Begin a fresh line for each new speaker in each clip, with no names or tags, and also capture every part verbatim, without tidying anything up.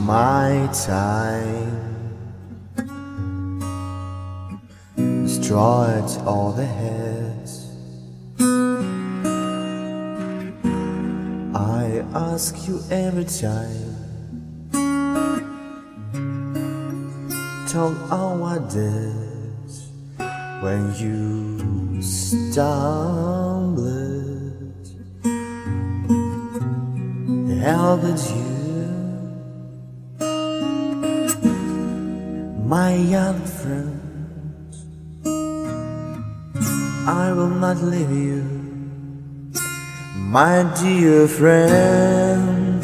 my time, destroyed all the heads. I ask you every time, talk our days when you stumbled. Helped you, my young friend. I will not leave you, my dear friend,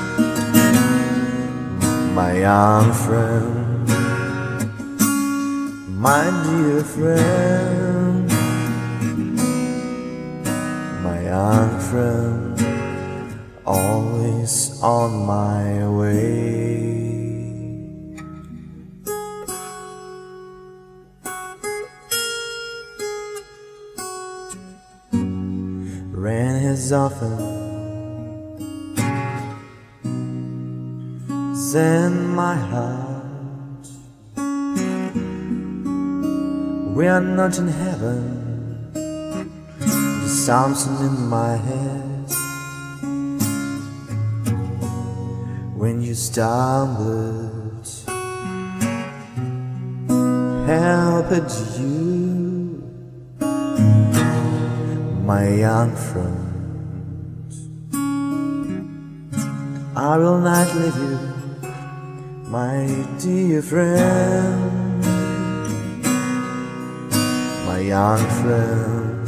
my young friend, my dear friend, my young friend, always on my way. Rain has often in my heart. We are not in heaven, there's something in my head. When you stumbled, helped you, my young friend. I will not leave you, my dear friend, my young friend,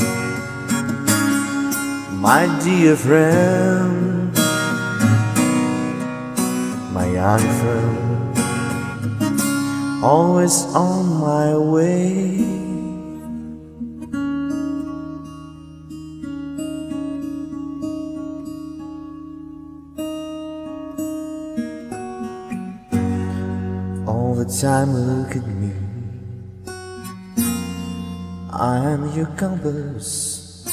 my dear friend, my young friend, always on my way. All the time look at me, I am your compass.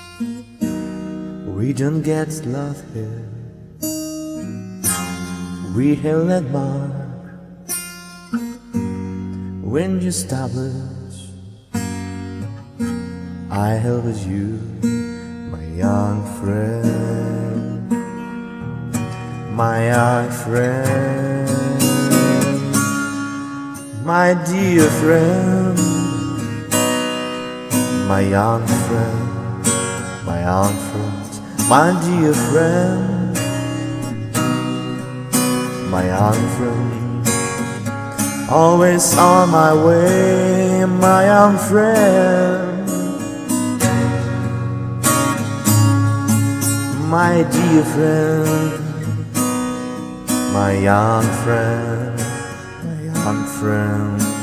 We don't get love here, we have landmark. When you established, I helped you, my young friend, my young friend, my dear friend, my young friend, my young friend, my dear friend, my young friend, always on my way, my young friend, my dear friend, my young friend, my young friend.